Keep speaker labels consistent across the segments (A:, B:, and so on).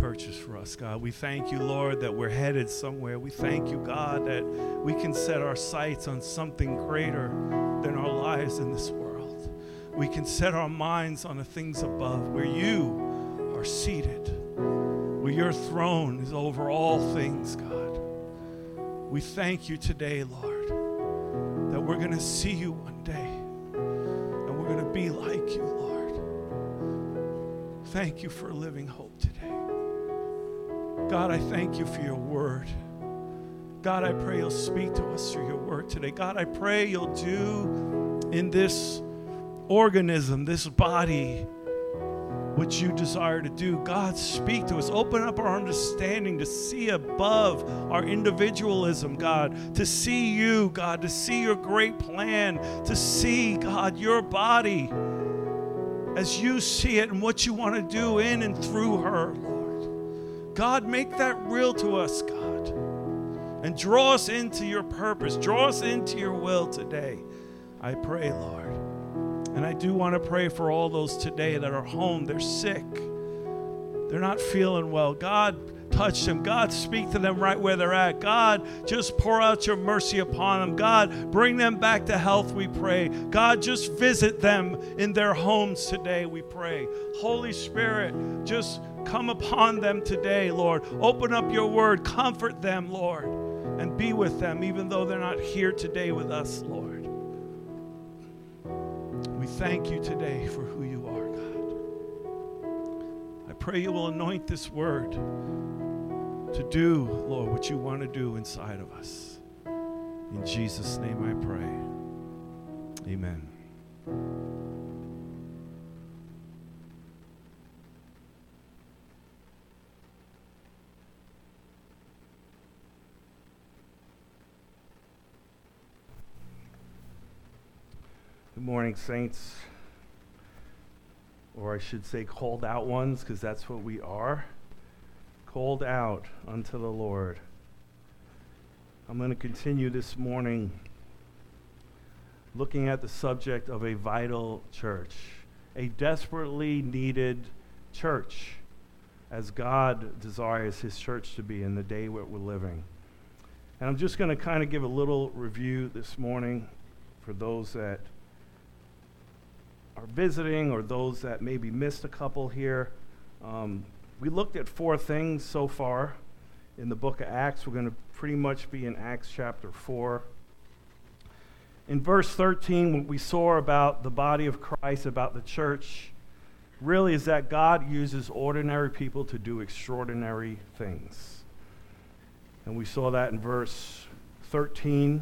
A: purchased for us, God. We thank you, Lord, that we're headed somewhere. We thank you, God, that we can set our sights on something greater than our lives in this world. We can set our minds on the things above, where you are seated, where your throne is over all things, God. We thank you today, Lord, that we're going to see you one day, and we're going to be like you, Lord. Thank you for living hope today. God, I thank you for your word. God, I pray you'll speak to us through your word today. God, I pray you'll do in this organism, this body, what you desire to do. God, speak to us. Open up our understanding to see above our individualism, God, to see you, God, to see your great plan, to see, God, your body as you see it and what you want to do in and through her, Lord. God, make that real to us, God, and draw us into your purpose. Draw us into your will today, I pray, Lord. And I do want to pray for all those today that are home. They're sick. They're not feeling well. God, touch them. God, speak to them right where they're at. God, just pour out your mercy upon them. God, bring them back to health, we pray. God, just visit them in their homes today, we pray. Holy Spirit, just come upon them today, Lord. Open up your word. Comfort them, Lord, and be with them, even though they're not here today with us, Lord. We thank you today for who you are, God. I pray you will anoint this word to do, Lord, what you want to do inside of us. In Jesus' name I pray. Amen. Good morning, saints. Or I should say called out ones, because that's what we are. Called out unto the Lord. I'm going to continue this morning looking at the subject of a vital church, a desperately needed church, as God desires his church to be in the day where we're living. And I'm just going to kind of give a little review this morning for those that are visiting or those that maybe missed a couple here. We looked at 4 things so far in the book of Acts. We're going to pretty much be in Acts chapter 4. In verse 13, what we saw about the body of Christ, about the church, really is that God uses ordinary people to do extraordinary things. And we saw that in verse 13,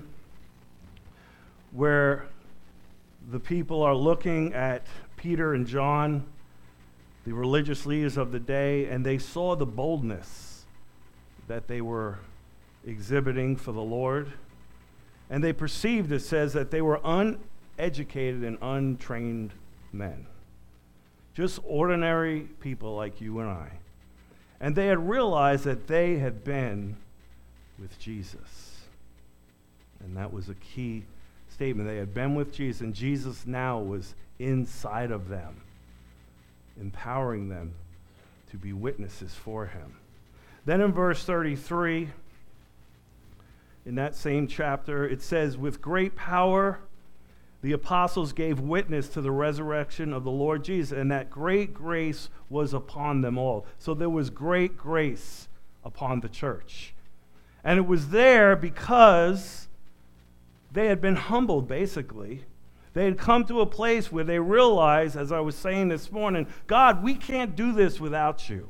A: where the people are looking at Peter and John, the religious leaders of the day, and they saw the boldness that they were exhibiting for the Lord. And they perceived, it says, that they were uneducated and untrained men. Just ordinary people like you and I. And they had realized that they had been with Jesus. And that was a key statement. They had been with Jesus, and Jesus now was inside of them, empowering them to be witnesses for him. Then in verse 33, in that same chapter, it says, with great power the apostles gave witness to the resurrection of the Lord Jesus, and that great grace was upon them all. So there was great grace upon the church. And it was there because they had been humbled, basically. They had come to a place where they realized, as I was saying this morning, God, we can't do this without you.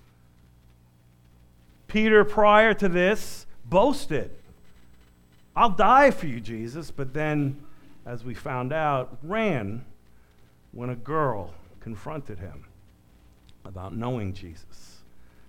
A: Peter, prior to this, boasted, I'll die for you, Jesus. But then, as we found out, ran when a girl confronted him about knowing Jesus.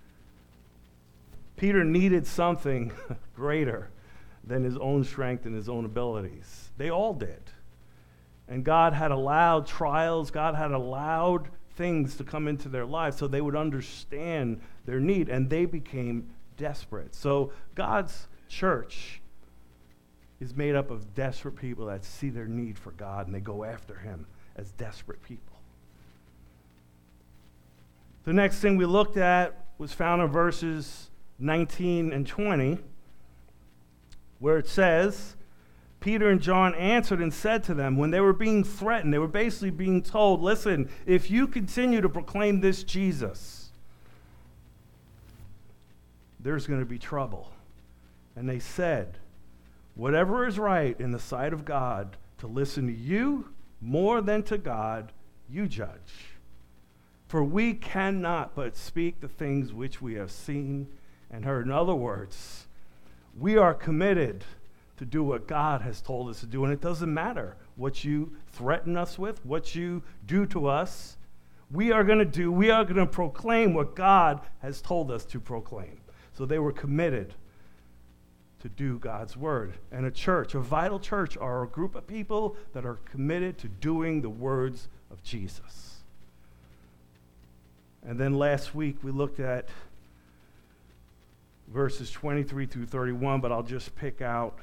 A: Peter needed something greater than his own strength and his own abilities. They all did. And God had allowed trials, God had allowed things to come into their lives so they would understand their need, and they became desperate. So God's church is made up of desperate people that see their need for God, and they go after him as desperate people. The next thing we looked at
B: was found in verses 19 and 20, where it says, Peter and John answered and said to them, when they were being threatened, they were basically being told, listen, if you continue to proclaim this Jesus, there's going to be trouble. And they said, whatever is right in the sight of God, to listen to you more than to God, you judge. For we cannot but speak the things which we have seen and heard. In other words, we are committed to do what God has told us to do. And it doesn't matter what you threaten us with, what you do to us. We are going to proclaim what God has told us to proclaim. So they were committed to do God's word. And a church, a vital church, are a group of people that are committed to doing the words of Jesus. And then last week we looked at verses 23 through 31, but I'll just pick out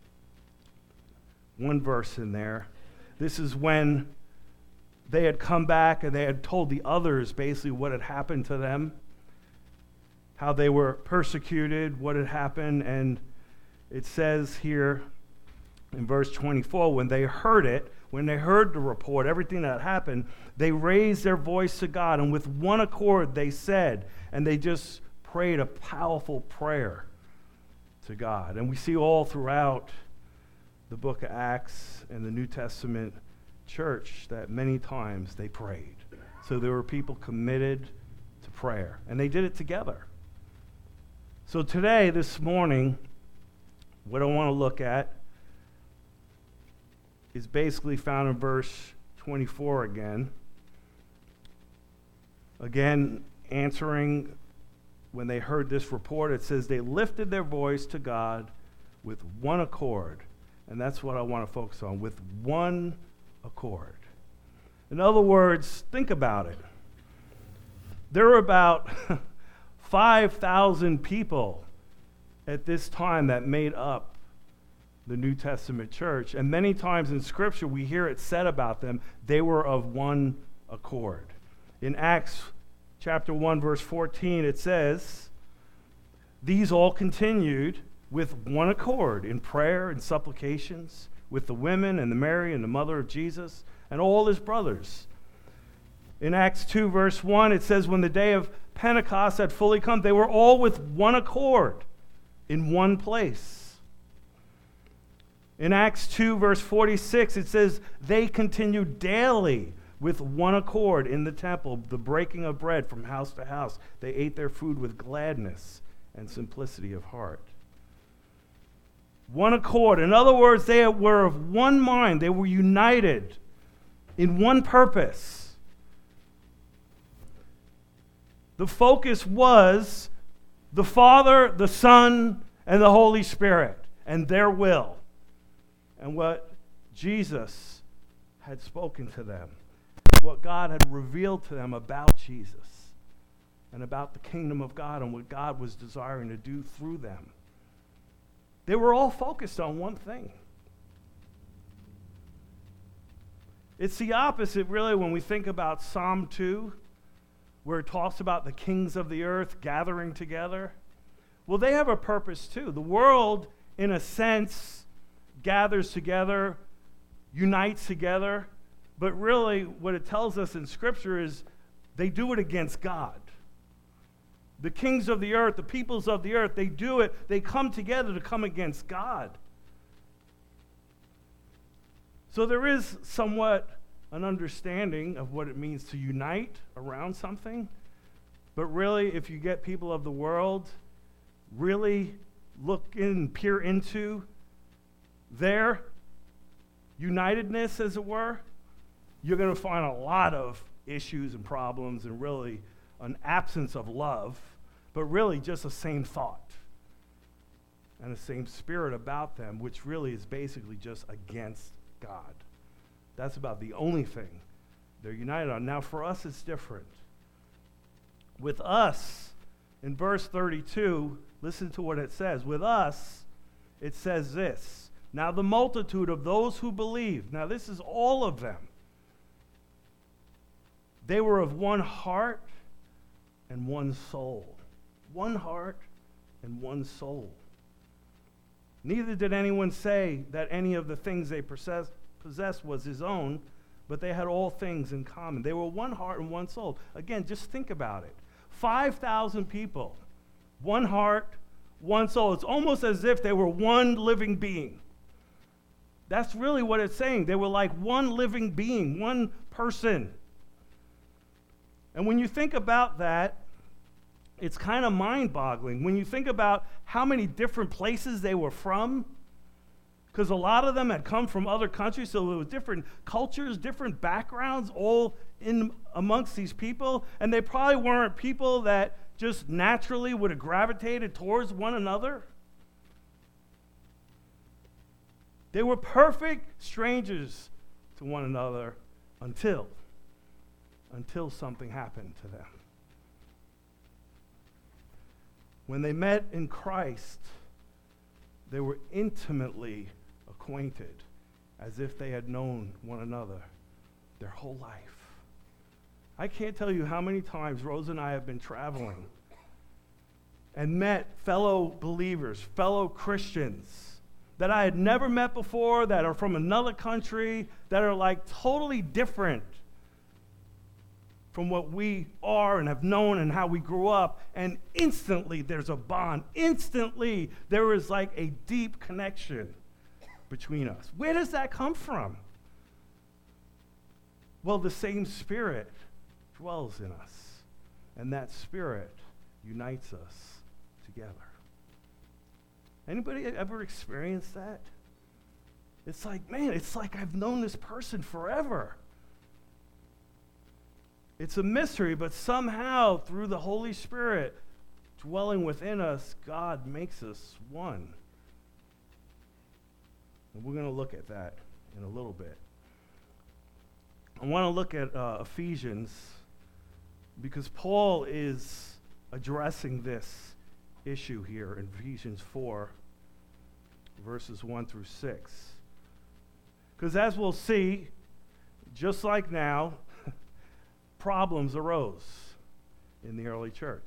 B: one verse in there. This is when they had come back and they had told the others basically what had happened to them, how they were persecuted, what had happened. And it says here in verse 24, when they heard it, when they heard the report, everything that happened, they raised their voice to God, and with one accord they said, and they just prayed a powerful prayer to God. And we see all throughout the book of Acts and the New Testament church that many times they prayed. So there were people committed to prayer, and they did it together. So today, this morning, what I want to look at is basically found in verse 24 again. Again, answering when they heard this report, it says they lifted their voice to God with one accord. And that's what I want to focus on, with one accord. In other words, think about it. There were about 5,000 people at this time that made up the New Testament church. And many times in Scripture, we hear it said about them, they were of one accord. In Acts chapter 1, verse 14, it says, these all continued with one accord in prayer and supplications with the women and the Mary and the mother of Jesus and all his brothers. In Acts 2, verse 1, it says, when the day of Pentecost had fully come, they were all with one accord in one place. In Acts 2, verse 46, it says, they continued daily with one accord in the temple, the breaking of bread from house to house. They ate their food with gladness and simplicity of heart. One accord. In other words, they were of one mind. They were united in one purpose. The focus was the Father, the Son, and the Holy Spirit, and their will, and what Jesus had spoken to them, what God had revealed to them about Jesus, and about the kingdom of God, and what God was desiring to do through them. They were all focused on one thing. It's the opposite, really, when we think about Psalm 2, where it talks about the kings of the earth gathering together. Well, they have a purpose too. The world, in a sense, gathers together, unites together, but really what it tells us in Scripture is they do it against God. The kings of the earth, the peoples of the earth, they do it, they come together to come against God. So there is somewhat an understanding of what it means to unite around something. But really, if you get people of the world really look in, peer into their unitedness, as it were, you're going to find a lot of issues and problems and really an absence of love, but really just the same thought and the same spirit about them, which really is basically just against God. That's about the only thing they're united on. Now, for us, it's different. With us, in verse 32, listen to what it says. With us, it says this. Now, the multitude of those who believe, now this is all of them. They were of one heart and one soul. one heart and one soul. Neither did anyone say that any of the things they possessed was his own, but they had all things in common. They were one heart and one soul. Again, just think about it. 5,000 people, one heart, one soul. It's almost as if they were one living being. That's really what it's saying. They were like one living being, one person. And when you think about that, it's kind of mind-boggling. When you think about how many different places they were from, because a lot of them had come from other countries, so there were different cultures, different backgrounds, all in amongst these people, and they probably weren't people that just naturally would have gravitated towards one another. They were perfect strangers to one another until something happened to them. When they met in Christ, they were intimately acquainted, as if they had known one another their whole life. I can't tell you how many times Rose and I have been traveling and met fellow believers, fellow Christians that I had never met before, that are from another country, that are like totally different from what we are and have known and how we grew up, and instantly there's a bond. Instantly there is like a deep connection between us. Where does that come from? Well, the same Spirit dwells in us, and that Spirit unites us together. Anybody ever experienced that? It's like, man, it's like I've known this person forever. It's a mystery, but somehow through the Holy Spirit dwelling within us, God makes us one. And we're going to look at that in a little bit. I want to look at Ephesians because Paul is addressing this issue here in Ephesians 4, verses 1 through 6. Because as we'll see, just like now, problems arose in the early church.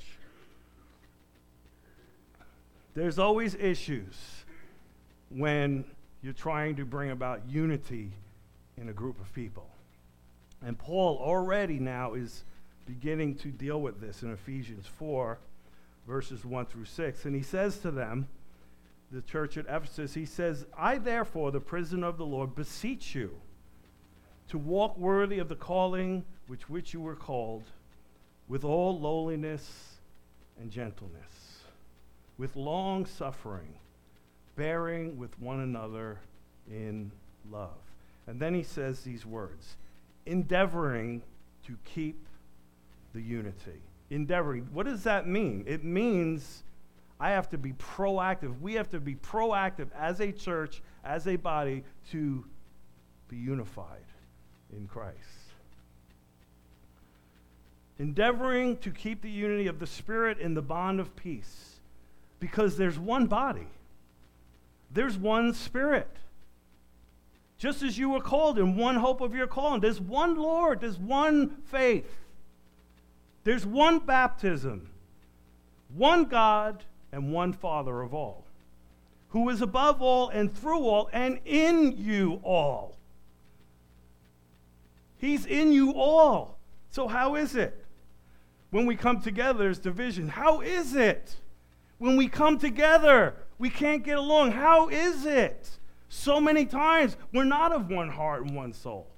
B: There's always issues when you're trying to bring about unity in a group of people. And Paul already now is beginning to deal with this in Ephesians 4, verses 1 through 6. And he says to them, the church at Ephesus, he says, I therefore, the prisoner of the Lord, beseech you to walk worthy of the calling which you were called, with all lowliness and gentleness, with long suffering, bearing with one another in love. And then he says these words, endeavoring to keep the unity. Endeavoring. What does that mean? It means I have to be proactive. We have to be proactive as a church, as a body, to be unified in Christ. Endeavoring to keep the unity of the Spirit in the bond of peace, because there's one body. There's one Spirit. Just as you were called in one hope of your calling. There's one Lord. There's one faith. There's one baptism. One God and one Father of all, who is above all and through all and in you all. He's in you all. So how is it when we come together, there's division? How is it when we come together, we can't get along? How is it so many times we're not of one heart and one soul?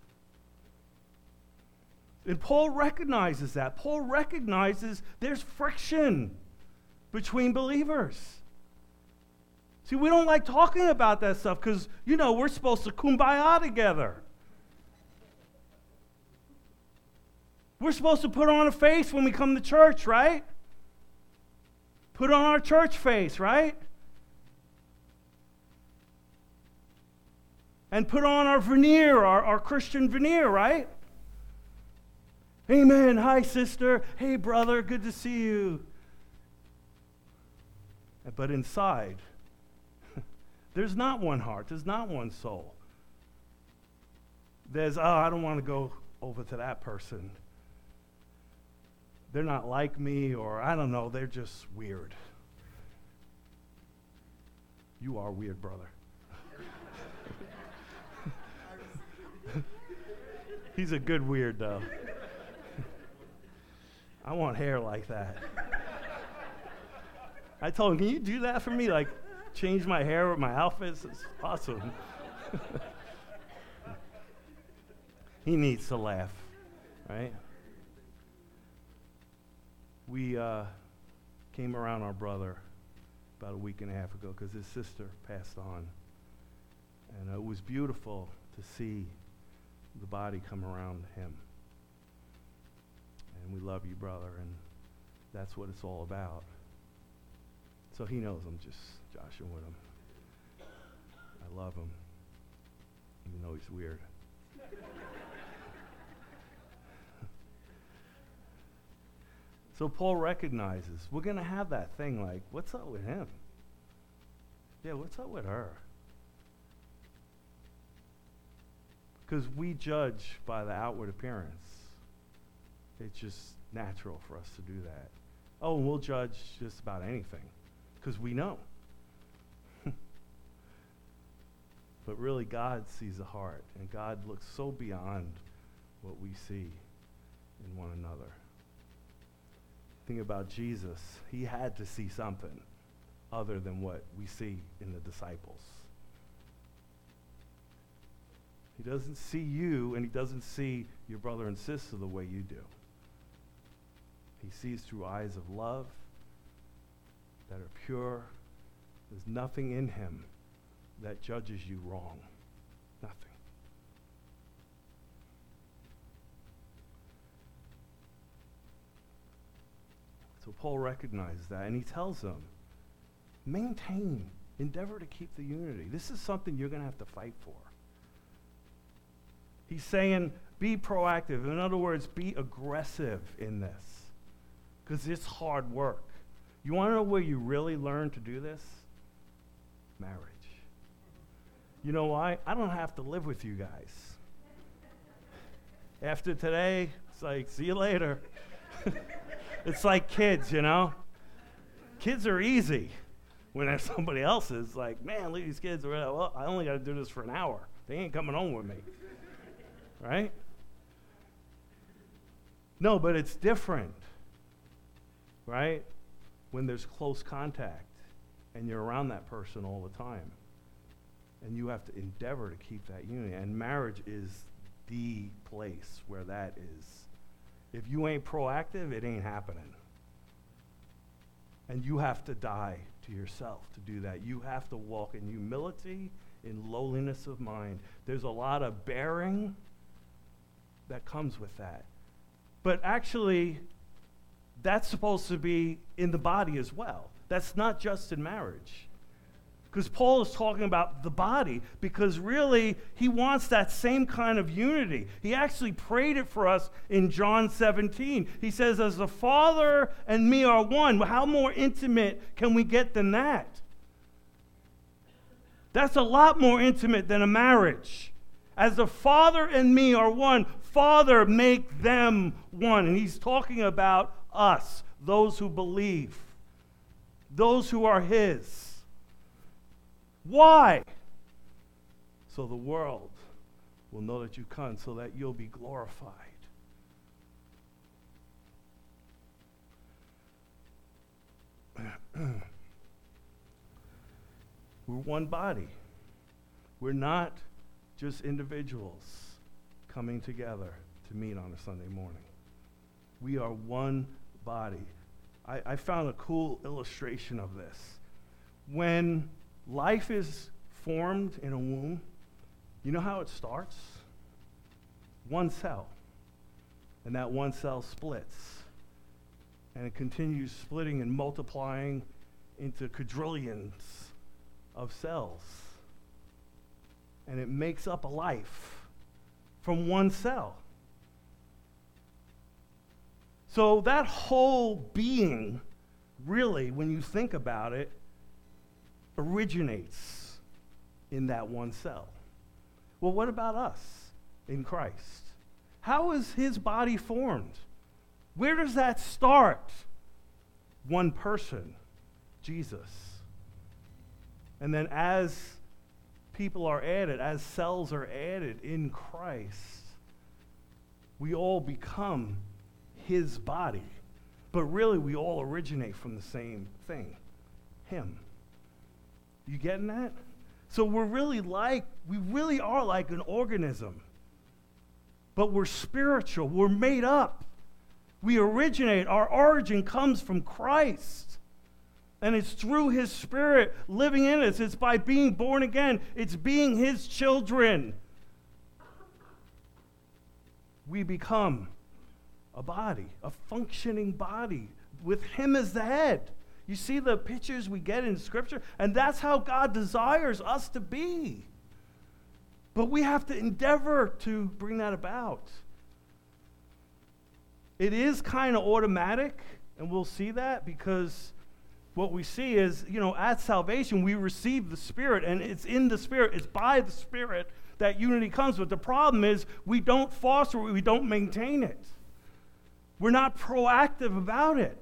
B: And Paul recognizes that. Paul recognizes there's friction between believers. See, we don't like talking about that stuff because, we're supposed to kumbaya together. We're supposed to put on a face when we come to church, right? Put on our church face, right? And put on our veneer, our Christian veneer, right? Amen. Hi, sister. Hey, brother. Good to see you. But inside, there's not one heart. There's not one soul. There's, I don't want to go over to that person. they're not like me, or I don't know, they're just weird. You are weird, brother. He's a good weird, though. I want hair like that. I told him, can you do that for me? Like, change my hair with my outfits? It's awesome. He needs to laugh, right? We came around our brother about a week and a half ago because his sister passed on. And it was beautiful to see the body come around him. And we love you, brother, and that's what it's all about. So he knows I'm just joshing with him. I love him, even though he's weird. So Paul recognizes we're going to have that thing like, what's up with him? Yeah, what's up with her? Because we judge by the outward appearance. It's just natural for us to do that. Oh, and we'll judge just about anything because we know. But really, God sees the heart, and God looks so beyond what we see in one another. Think about Jesus. He had to see something other than what we see in the disciples. He doesn't see you, and he doesn't see your brother and sister the way you do. He sees through eyes of love that are pure. There's nothing in him that judges you wrong. Nothing. So Paul recognizes that, and he tells them, maintain, endeavor to keep the unity. This is something you're going to have to fight for. He's saying, be proactive. In other words, be aggressive in this, because it's hard work. You want to know where you really learn to do this? Marriage. You know why? I don't have to live with you guys. After today, it's like, see you later. It's like kids, you know? Kids are easy. When there's somebody else's, like, man, look at these kids. Well, I only got to do this for an hour. They ain't coming home with me. Right? No, but it's different. Right? When there's close contact and you're around that person all the time. And you have to endeavor to keep that unity. And marriage is the place where that is. If you ain't proactive, it ain't happening. And you have to die to yourself to do that. You have to walk in humility, in lowliness of mind. There's a lot of bearing that comes with that. But actually, that's supposed to be in the body as well. That's not just in marriage. Because Paul is talking about the body, because really, he wants that same kind of unity. He actually prayed it for us in John 17. He says, as the Father and me are one. How more intimate can we get than that? That's a lot more intimate than a marriage. As the Father and me are one, Father, make them one. And he's talking about us, those who believe, those who are his. Why? So the world will know that you come, so that you'll be glorified. We're one body. We're not just individuals coming together to meet on a Sunday morning. We are one body. I found a cool illustration of this. When life is formed in a womb, you know how it starts? One cell. And that one cell splits. And it continues splitting and multiplying into quadrillions of cells. And it makes up a life from one cell. So that whole being, really, when you think about it, originates in that one cell. Well, what about us in Christ? How is his body formed? Where does that start? One person, Jesus. And then as people are added, as cells are added in Christ, we all become his body. But really, we all originate from the same thing, him. You getting that? So we really are like an organism. But we're spiritual. We're made up. We originate. Our origin comes from Christ. And it's through his Spirit living in us. It's by being born again. It's being his children. We become a body, a functioning body, with him as the head. You see the pictures we get in Scripture? And that's how God desires us to be. But we have to endeavor to bring that about. It is kind of automatic, and we'll see that, because what we see is, at salvation, we receive the Spirit, and it's in the Spirit, it's by the Spirit that unity comes. But the problem is we don't foster it, we don't maintain it. We're not proactive about it.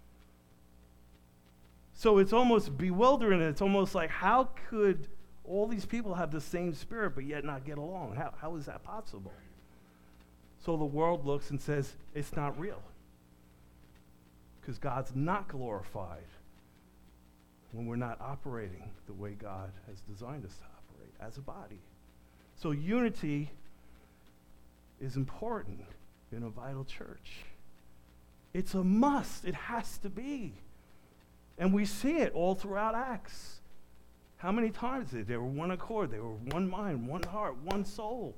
B: So it's almost bewildering. It's almost like, how could all these people have the same Spirit but yet not get along? How is that possible? So the world looks and says, it's not real. Because God's not glorified when we're not operating the way God has designed us to operate as a body. So unity is important in a vital church. It's a must. It has to be. And we see it all throughout Acts. How many times they were one accord, they were one mind, one heart, one soul.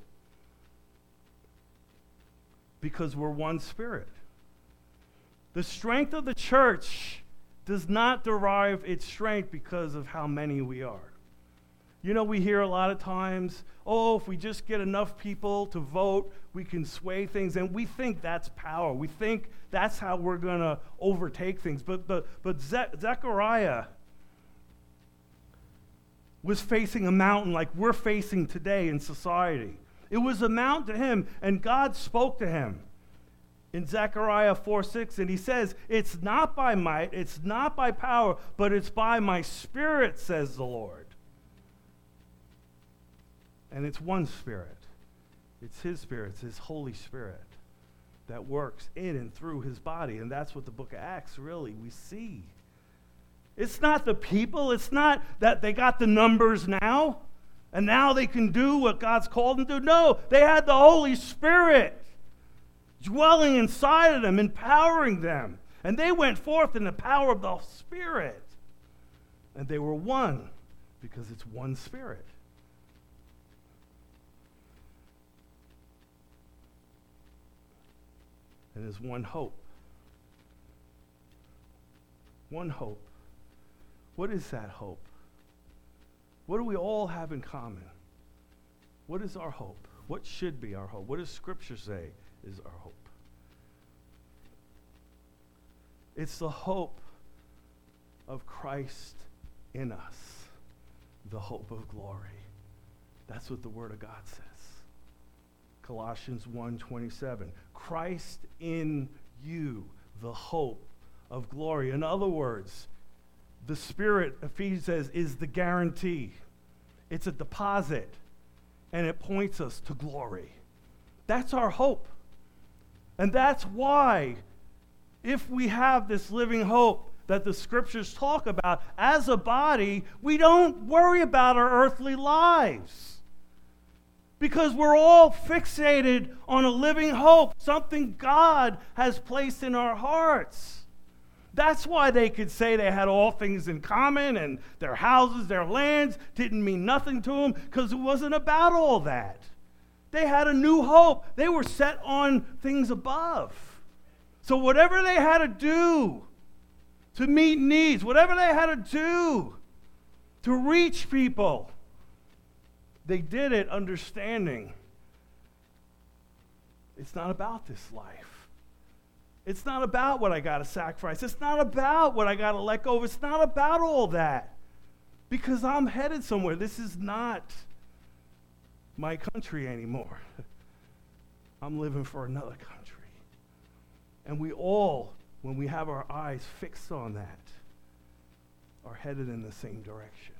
B: Because we're one Spirit. The strength of the church does not derive its strength because of how many we are. We hear a lot of times, if we just get enough people to vote, we can sway things, and we think that's power. We think that's how we're going to overtake things. But Zechariah was facing a mountain like we're facing today in society. It was a mountain to him, and God spoke to him in Zechariah 4:6, and he says, it's not by might, it's not by power, but it's by my Spirit, says the Lord. And it's one Spirit. It's his Spirit. It's his Holy Spirit that works in and through his body. And that's what the book of Acts really we see. It's not the people. It's not that they got the numbers now, and now they can do what God's called them to do. No, they had the Holy Spirit dwelling inside of them, empowering them. And they went forth in the power of the Spirit. And they were one because it's one Spirit. And there's one hope. One hope. What is that hope? What do we all have in common? What is our hope? What should be our hope? What does Scripture say is our hope? It's the hope of Christ in us, the hope of glory. That's what the Word of God says. Colossians 1:27, Christ in you, the hope of glory. In other words, the Spirit, Ephesians says, is the guarantee. It's a deposit, and it points us to glory. That's our hope. And that's why, if we have this living hope that the Scriptures talk about, as a body, we don't worry about our earthly lives. Because we're all fixated on a living hope, something God has placed in our hearts. That's why they could say they had all things in common, and their houses, their lands didn't mean nothing to them, because it wasn't about all that. They had a new hope. They were set on things above. So whatever they had to do to meet needs, whatever they had to do to reach people, they did it understanding it's not about this life. It's not about what I got to sacrifice. It's not about what I got to let go of. It's not about all that, because I'm headed somewhere. This is not my country anymore. I'm living for another country. And we all, when we have our eyes fixed on that, are headed in the same direction.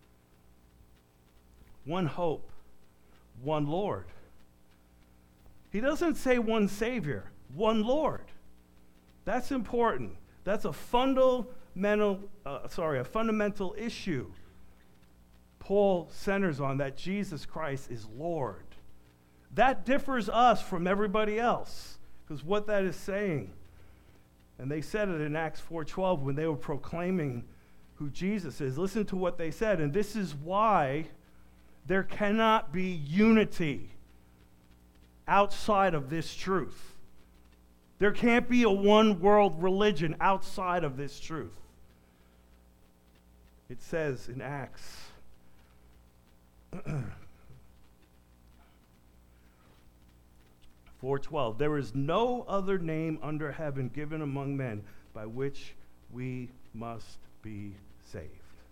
B: One hope, one Lord. He doesn't say one Savior, one Lord. That's important. That's a fundamental issue. Paul centers on that Jesus Christ is Lord. That differs us from everybody else, because what that is saying, and they said it in Acts 4:12 when they were proclaiming who Jesus is. Listen to what they said, and this is why there cannot be unity outside of this truth. There can't be a one-world religion outside of this truth. It says in Acts 4:12, there is no other name under heaven given among men by which we must be saved.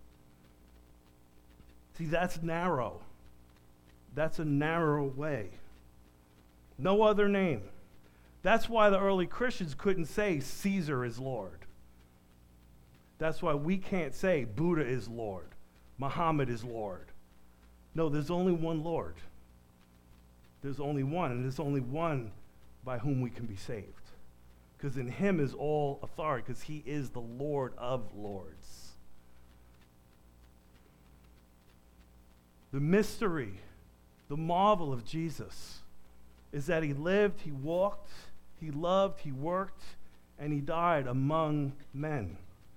B: See, that's narrow. That's a narrow way. No other name. That's why the early Christians couldn't say Caesar is Lord. That's why we can't say Buddha is Lord, Muhammad is Lord. No, there's only one Lord. There's only one, and there's only one by whom we can be saved. Because in him is all authority, because he is the Lord of lords. The mystery, the marvel of Jesus is that he lived, he walked, he loved, he worked, and he died among men.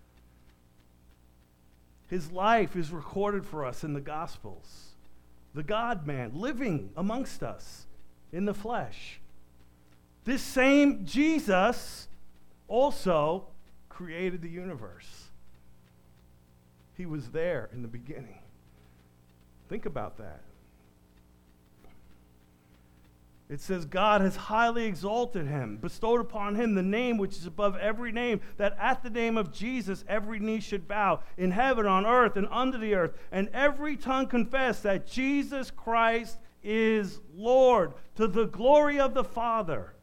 B: His life is recorded for us in the Gospels. The God-man living amongst us in the flesh. This same Jesus also created the universe. He was there in the beginning. Think about that. It says, God has highly exalted him, bestowed upon him the name which is above every name, that at the name of Jesus every knee should bow, in heaven, on earth, and under the earth, and every tongue confess that Jesus Christ is Lord, to the glory of the Father.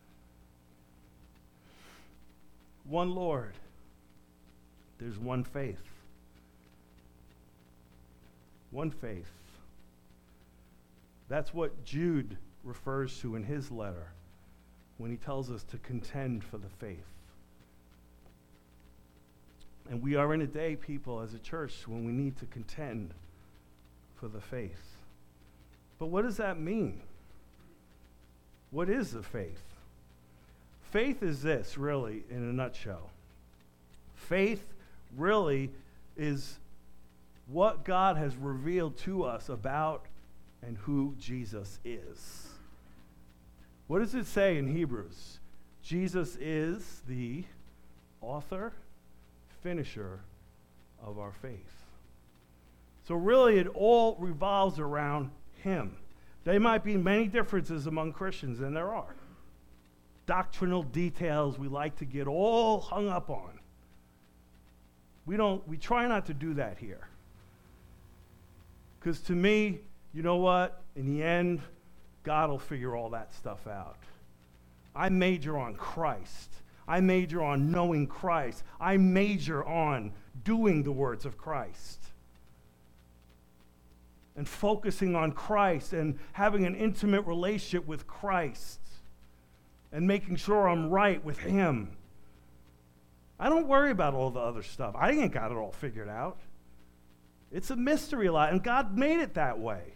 B: One Lord. There's one faith. One faith. That's what Jude refers to in his letter when he tells us to contend for the faith. And we are in a day, people, as a church, when we need to contend for the faith. But what does that mean? What is the faith? Faith is this, really, in a nutshell. Faith really is what God has revealed to us about and who Jesus is. What does it say in Hebrews? Jesus is the author, finisher of our faith. So really it all revolves around him. There might be many differences among Christians, and there are. Doctrinal details we like to get all hung up on. We try not to do that here. Because to me, you know what? In the end, God will figure all that stuff out. I major on Christ. I major on knowing Christ. I major on doing the words of Christ. And focusing on Christ and having an intimate relationship with Christ. And making sure I'm right with him. I don't worry about all the other stuff. I ain't got it all figured out. It's a mystery a lot, and God made it that way.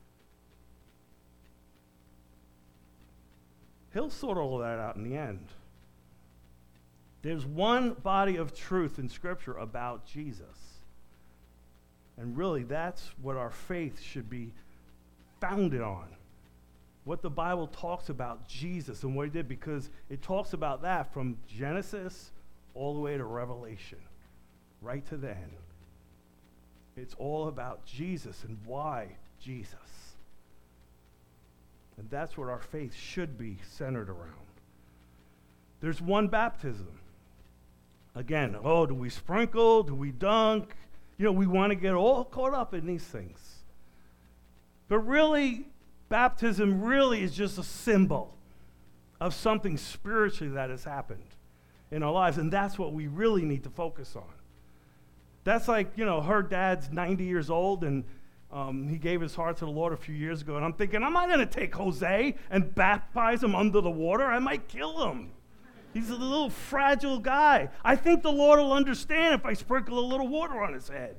B: He'll sort all that out in the end. There's one body of truth in Scripture about Jesus. And really, that's what our faith should be founded on. What the Bible talks about Jesus and what he did, because it talks about that from Genesis all the way to Revelation, right to the end. It's all about Jesus and why Jesus. And that's what our faith should be centered around. There's one baptism. Again, do we sprinkle? Do we dunk? We want to get all caught up in these things. But really, baptism really is just a symbol. of something spiritually that has happened in our lives. And that's what we really need to focus on. That's like, her dad's 90 years old, and he gave his heart to the Lord a few years ago. And I'm thinking, am I going to take Jose and baptize him under the water? I might kill him. He's a little fragile guy. I think the Lord will understand if I sprinkle a little water on his head.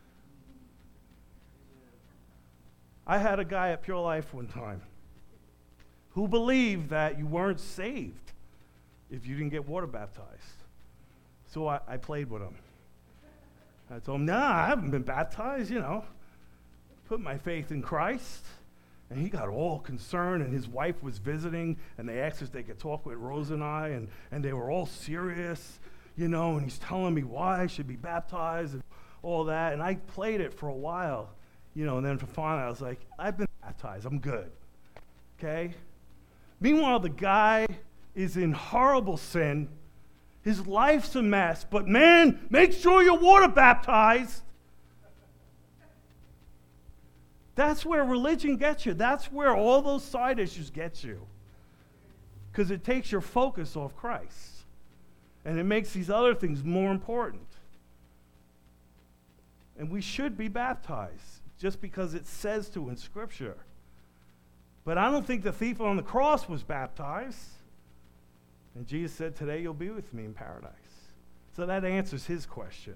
B: I had a guy at Pure Life one time who believed that you weren't saved if you didn't get water baptized. So I played with him. I told him, nah, I haven't been baptized, Put my faith in Christ. And he got all concerned, and his wife was visiting, and they asked if they could talk with Rose and I, and they were all serious, and he's telling me why I should be baptized and all that. And I played it for a while, and then finally I was like, I've been baptized, I'm good, okay? Meanwhile, the guy is in horrible sin. His life's a mess, but man, make sure you're water baptized. That's where religion gets you. That's where all those side issues get you. Because it takes your focus off Christ. And it makes these other things more important. And we should be baptized just because it says to in Scripture. But I don't think the thief on the cross was baptized. And Jesus said, today you'll be with me in paradise. So that answers his question.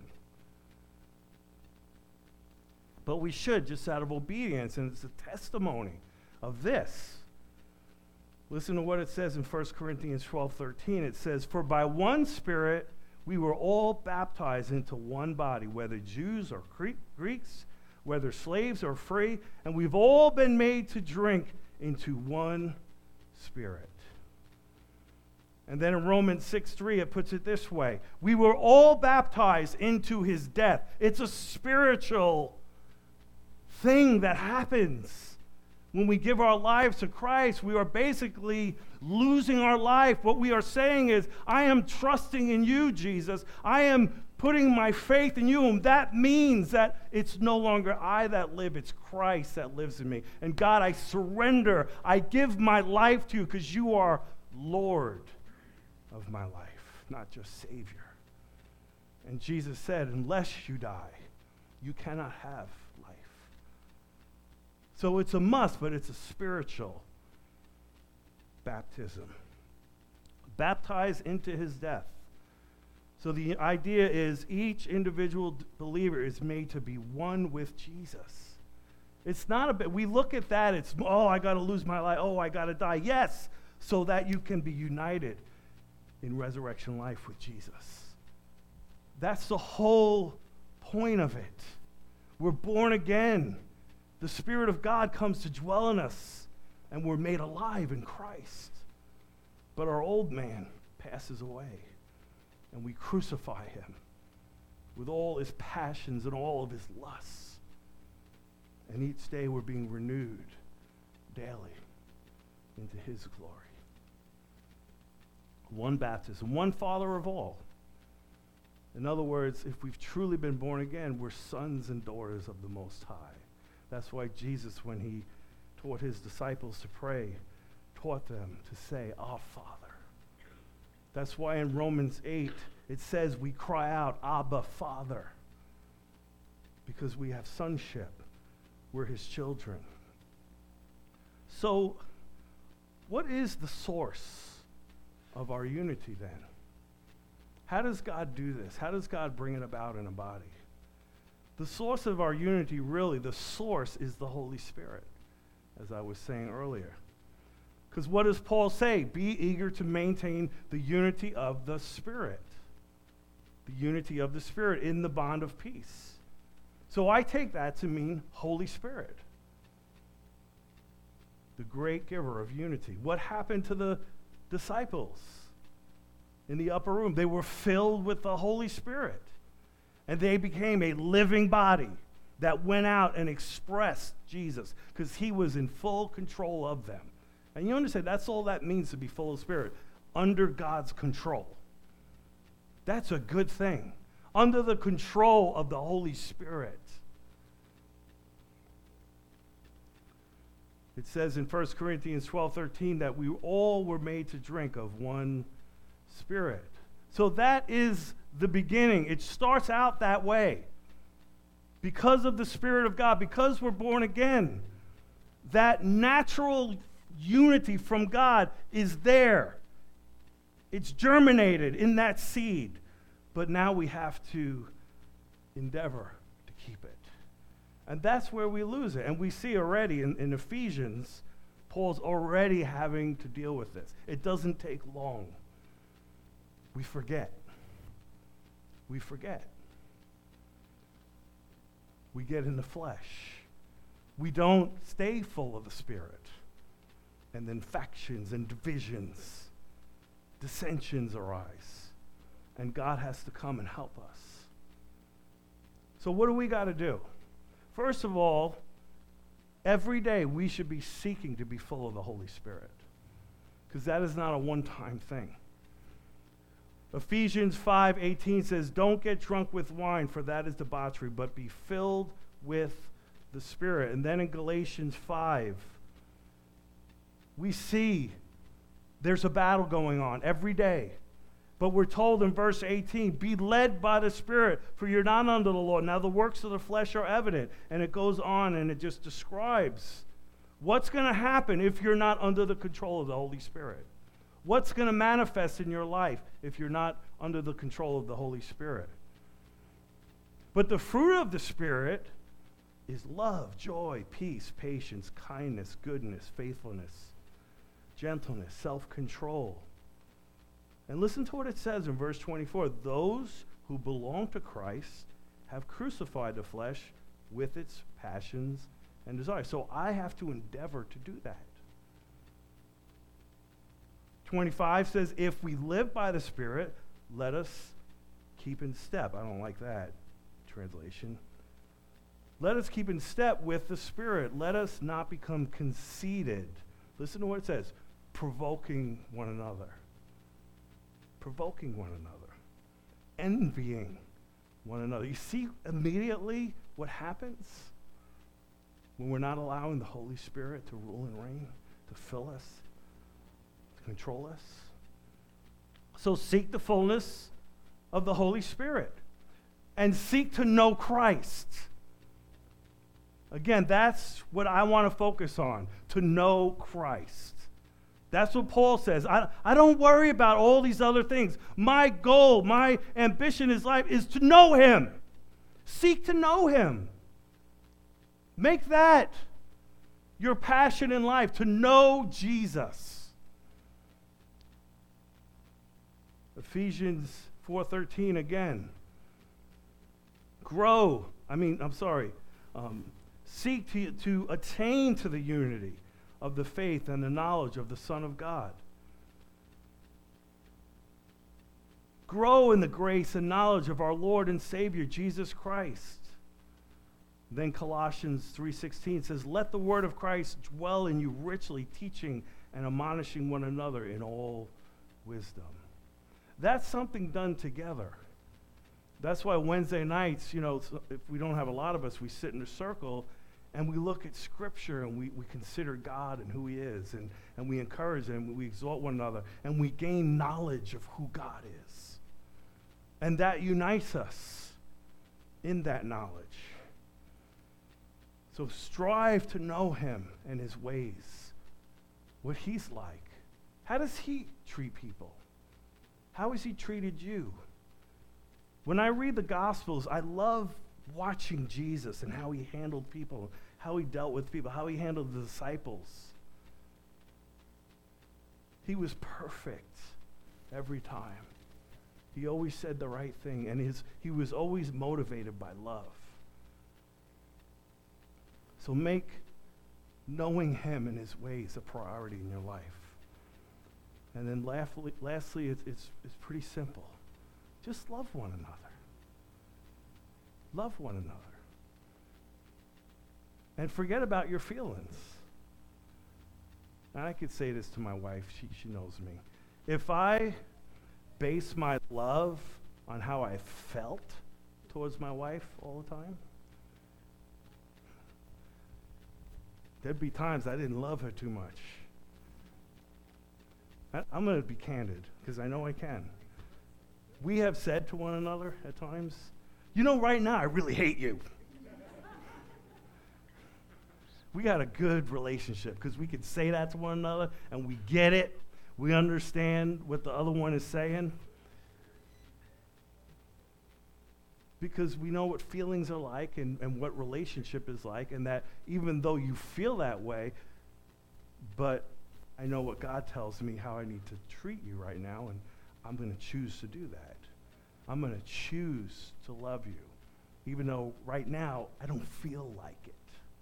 B: But we should, just out of obedience, and it's a testimony of this. Listen to what it says in 1 Corinthians 12:13. It says, for by one Spirit we were all baptized into one body, whether Jews or Greeks, whether slaves or free, and we've all been made to drink into one Spirit. And then in Romans 6:3, it puts it this way. We were all baptized into his death. It's a spiritual thing that happens when we give our lives to Christ. We are basically losing our life. What we are saying is, I am trusting in you, Jesus. I am putting my faith in you. And that means that it's no longer I that live, it's Christ that lives in me. And God, I surrender. I give my life to you because you are Lord of my life, not just Savior. And Jesus said, unless you die, you cannot have life. So it's a must, but it's a spiritual baptism. Baptized into his death. So the idea is each individual believer is made to be one with Jesus. It's not a bit, we look at that, it's, I got to lose my life, I got to die. Yes, so that you can be united in resurrection life with Jesus. That's the whole point of it. We're born again. The Spirit of God comes to dwell in us, and we're made alive in Christ. But our old man passes away, and we crucify him with all his passions and all of his lusts. And each day we're being renewed daily into his glory. One baptism, one Father of all. In other words, if we've truly been born again, we're sons and daughters of the Most High. That's why Jesus, when he taught his disciples to pray, taught them to say, Our Father. That's why in Romans 8, it says we cry out, Abba, Father, because we have sonship. We're his children. So, what is the source of our unity then? How does God do this? How does God bring it about in a body? The source of our unity, really, the source is the Holy Spirit, as I was saying earlier. Because what does Paul say? Be eager to maintain the unity of the Spirit. The unity of the Spirit in the bond of peace. So I take that to mean Holy Spirit, the great giver of unity. What happened to the disciples in the upper room? They were filled with the Holy Spirit. And they became a living body that went out and expressed Jesus because he was in full control of them. And you understand, that's all that means to be full of Spirit, under God's control. That's a good thing. Under the control of the Holy Spirit. It says in 1 Corinthians 12:13 that we all were made to drink of one Spirit. So that is the beginning. It starts out that way. Because of the Spirit of God, because we're born again, that natural unity from God is there. It's germinated in that seed. But now we have to endeavor to keep it. And that's where we lose it. And we see already in Ephesians, Paul's already having to deal with this. It doesn't take long. We forget. We forget. We get in the flesh. We don't stay full of the Spirit. And then factions and divisions, dissensions arise. And God has to come and help us. So what do we got to do? First of all, every day we should be seeking to be full of the Holy Spirit. Because that is not a one-time thing. Ephesians 5:18 says, "Don't get drunk with wine, for that is debauchery, but be filled with the Spirit." And then in Galatians 5, we see there's a battle going on every day. But we're told in verse 18, "Be led by the Spirit, for you're not under the law. Now the works of the flesh are evident." And it goes on and it just describes what's going to happen if you're not under the control of the Holy Spirit. What's going to manifest in your life if you're not under the control of the Holy Spirit? But the fruit of the Spirit is love, joy, peace, patience, kindness, goodness, faithfulness, gentleness, self-control. And listen to what it says in verse 24. "Those who belong to Christ have crucified the flesh with its passions and desires." So I have to endeavor to do that. 25 says, "If we live by the Spirit, let us keep in step." I don't like that translation. Let us keep in step with the Spirit. Let us not become conceited. Listen to what it says. Provoking one another. Provoking one another. Envying one another. You see immediately what happens when we're not allowing the Holy Spirit to rule and reign, to fill us, to control us. So seek the fullness of the Holy Spirit and seek to know Christ. Again, that's what I want to focus on, to know Christ. That's what Paul says. I don't worry about all these other things. My goal, my ambition in life is to know Him. Seek to know Him. Make that your passion in life, to know Jesus. Ephesians 4:13 again. Seek to attain to the unity of the faith and the knowledge of the Son of God. Grow in the grace and knowledge of our Lord and Savior, Jesus Christ. Then Colossians 3:16 says, "Let the word of Christ dwell in you richly, teaching and admonishing one another in all wisdom." That's something done together. That's why Wednesday nights, if we don't have a lot of us, we sit in a circle and we look at Scripture and we consider God and who He is, and we encourage Him, we exalt one another, and we gain knowledge of who God is. And that unites us in that knowledge. So strive to know Him and His ways, what He's like. How does He treat people? How has He treated you? When I read the Gospels, I love watching Jesus and how He handled people, how He dealt with people, how He handled the disciples. He was perfect every time. He always said the right thing, and he was always motivated by love. So make knowing Him and His ways a priority in your life. And then lastly, it's pretty simple. Just love one another. Love one another. And forget about your feelings. And I could say this to my wife. She knows me. If I base my love on how I felt towards my wife all the time, there'd be times I didn't love her too much. I'm going to be candid, because I know I can. We have said to one another at times, you know, right now I really hate you. We got a good relationship because we can say that to one another and we get it. We understand what the other one is saying. Because we know what feelings are like and what relationship is like, and that even though you feel that way, but I know what God tells me how I need to treat you right now, and I'm going to choose to do that. I'm going to choose to love you, even though right now I don't feel like it.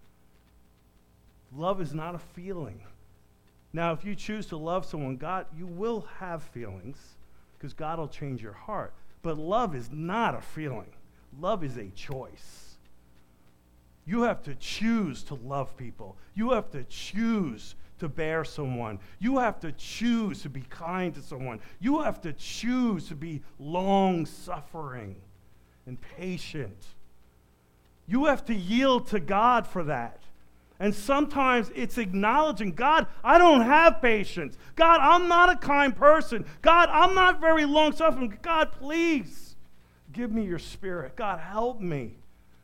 B: Love is not a feeling. Now, if you choose to love someone, God, you will have feelings, because God will change your heart. But love is not a feeling. Love is a choice. You have to choose to love people. You have to choose to bear someone. You have to choose to be kind to someone. You have to choose to be long-suffering and patient. You have to yield to God for that. And sometimes it's acknowledging, God, I don't have patience. God, I'm not a kind person. God, I'm not very long-suffering. God, please give me your spirit. God, help me.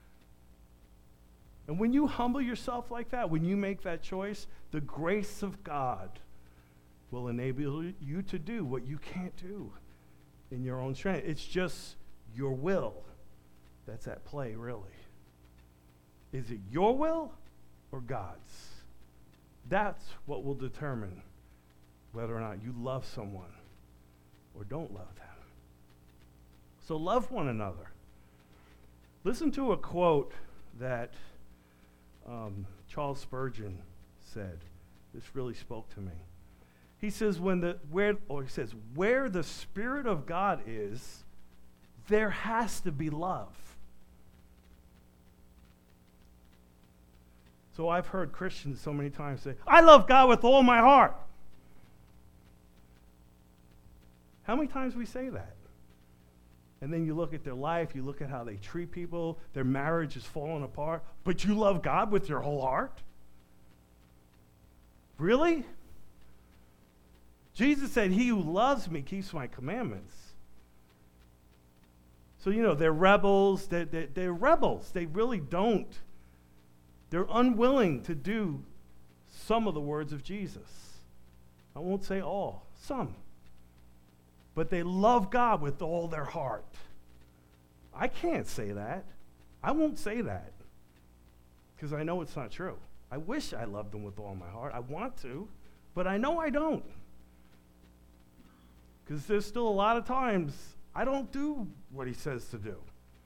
B: And when you humble yourself like that, when you make that choice, the grace of God will enable you to do what you can't do in your own strength. It's just your will that's at play, really. Is it your will or God's? That's what will determine whether or not you love someone or don't love them. So love one another. Listen to a quote that Charles Spurgeon said. This really spoke to me. He says, where the Spirit of God is, there has to be love. So I've heard Christians so many times say, I love God with all my heart. How many times we say that? And then you look at their life, you look at how they treat people, their marriage is falling apart, but you love God with your whole heart? Really? Jesus said, he who loves me keeps my commandments. So, they're rebels. They're rebels. They really don't. They're unwilling to do some of the words of Jesus. I won't say all, some. But they love God with all their heart. I can't say that. I won't say that because I know it's not true. I wish I loved them with all my heart. I want to, but I know I don't. Because there's still a lot of times I don't do what he says to do.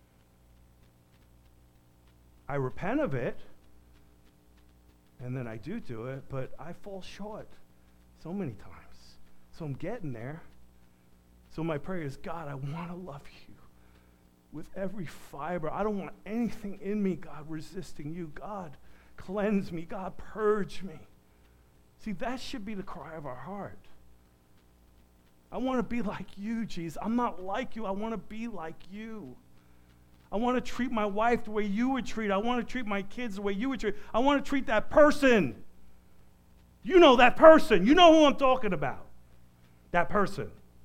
B: I repent of it, and then I do it, but I fall short so many times. So I'm getting there. So my prayer is, God, I want to love you with every fiber. I don't want anything in me, God, resisting you. God, cleanse me. God, purge me. See, that should be the cry of our heart. I want to be like you, Jesus. I'm not like you. I want to be like you. I want to treat my wife the way you would treat. I want to treat my kids the way you would treat. I want to treat that person. You know that person. You know who I'm talking about. That person.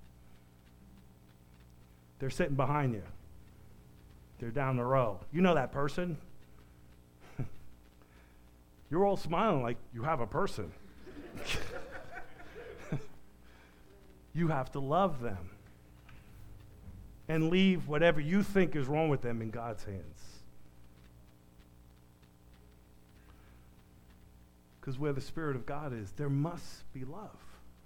B: They're sitting behind you. They're down the row. You know that person. You're all smiling like you have a person. You have to love them and leave whatever you think is wrong with them in God's hands. Because where the Spirit of God is, there must be love.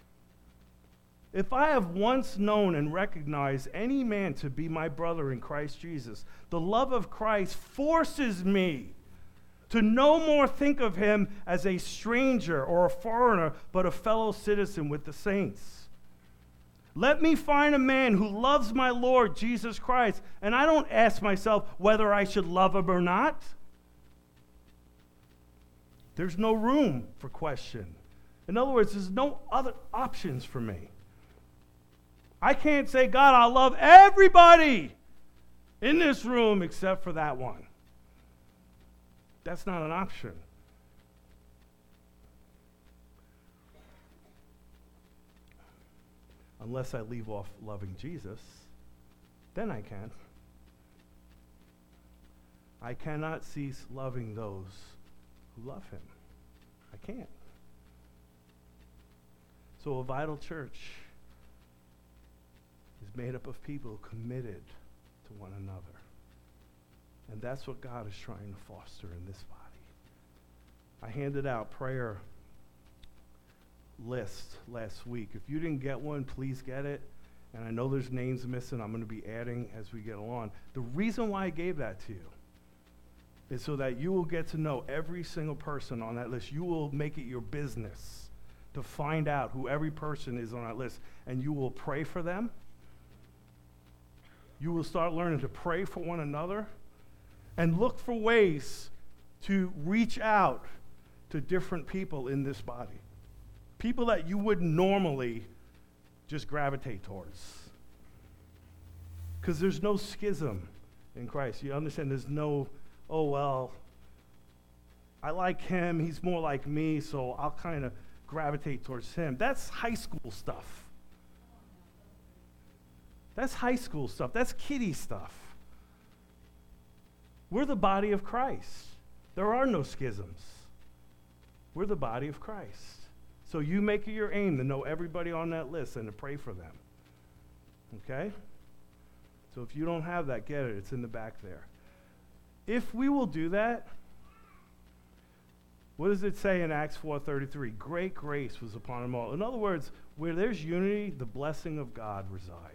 B: If I have once known and recognized any man to be my brother in Christ Jesus, the love of Christ forces me to no more think of him as a stranger or a foreigner, but a fellow citizen with the saints. Let me find a man who loves my Lord Jesus Christ, and I don't ask myself whether I should love him or not. There's no room for question. In other words, there's no other options for me. I can't say, God, I love everybody in this room except for that one. That's not an option. unless I leave off loving Jesus, then I can. I cannot cease loving those who love him. I can't. So a vital church is made up of people committed to one another. And that's what God is trying to foster in this body. I handed out prayer lists last week. If you didn't get one, please get it. And I know there's names missing. I'm going to be adding as we get along. The reason why I gave that to you is so that you will get to know every single person on that list. You will make it your business to find out who every person is on that list, and you will pray for them. You will start learning to pray for one another and look for ways to reach out to different people in this body. People that you wouldn't normally just gravitate towards. Because there's no schism in Christ. You understand there's no, oh, well, I like him, he's more like me, so I'll kind of gravitate towards him. That's high school stuff. That's high school stuff. That's kiddie stuff. We're the body of Christ. There are no schisms. We're the body of Christ. So you make it your aim to know everybody on that list and to pray for them. Okay? So if you don't have that, get it. It's in the back there. If we will do that, what does it say in Acts 4:33? Great grace was upon them all. In other words, where there's unity, the blessing of God resides.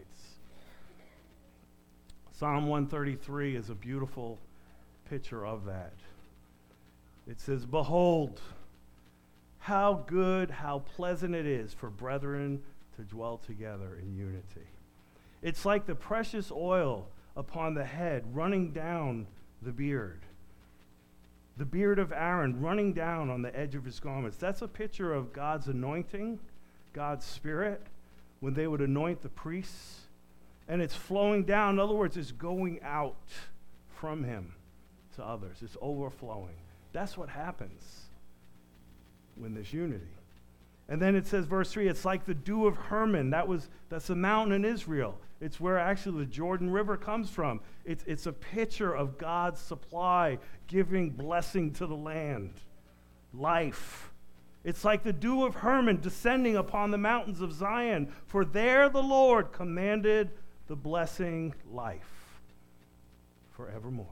B: Psalm 133 is a beautiful picture of that. It says, behold, how good, how pleasant it is for brethren to dwell together in unity. It's like the precious oil upon the head running down the beard of Aaron running down on the edge of his garments. That's a picture of God's anointing, God's Spirit, when they would anoint the priests. And it's flowing down. In other words, it's going out from him to others. It's overflowing. That's what happens when there's unity. And then it says, verse 3, it's like the dew of Hermon. That's a mountain in Israel. It's where actually the Jordan River comes from. It's a picture of God's supply, giving blessing to the land, life. It's like the dew of Hermon descending upon the mountains of Zion, for there the Lord commanded the blessing life forevermore.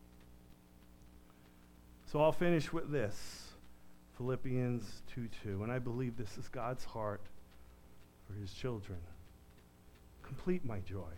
B: So I'll finish with this. Philippians 2:2, and I believe this is God's heart for his children. Complete my joy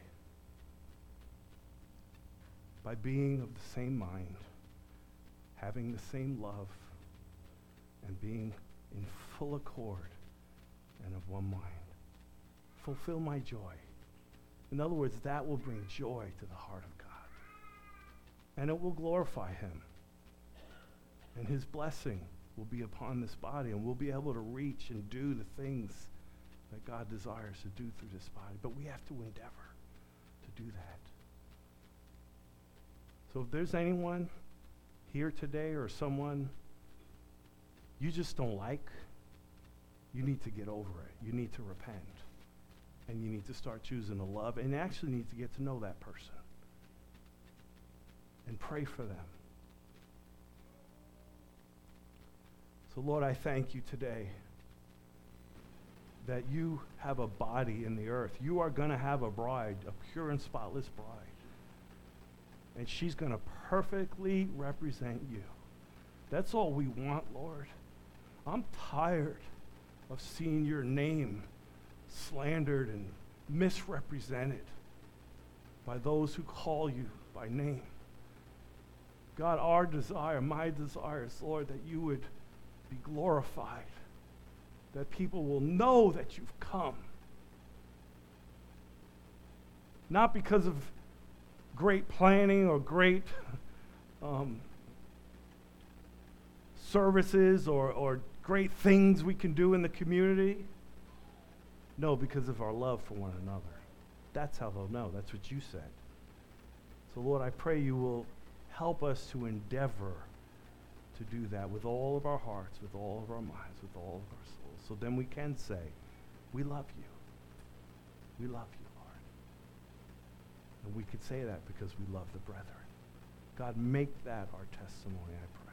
B: by being of the same mind, having the same love, and being in full accord and of one mind. Fulfill my joy. In other words, that will bring joy to the heart of God. And it will glorify him. And his blessing will be upon this body, and we'll be able to reach and do the things that God desires to do through this body. But we have to endeavor to do that. So if there's anyone here today or someone you just don't like, you need to get over it. You need to repent. And you need to start choosing to love, and actually need to get to know that person. And pray for them. So Lord, I thank you today that you have a body in the earth. You are going to have a bride, a pure and spotless bride. And she's going to perfectly represent you. That's all we want, Lord. I'm tired of seeing your name slandered and misrepresented by those who call you by name. God, our desire, my desire is, Lord, that you would be glorified, that people will know that you've come. Not because of great planning or great services or great things we can do in the community. No, because of our love for one another. That's how they'll know. That's what you said. So, Lord, I pray you will help us to endeavor to do that with all of our hearts, with all of our minds, with all of our souls. So then we can say, we love you. We love you, Lord. And we could say that because we love the brethren. God, make that our testimony, I pray.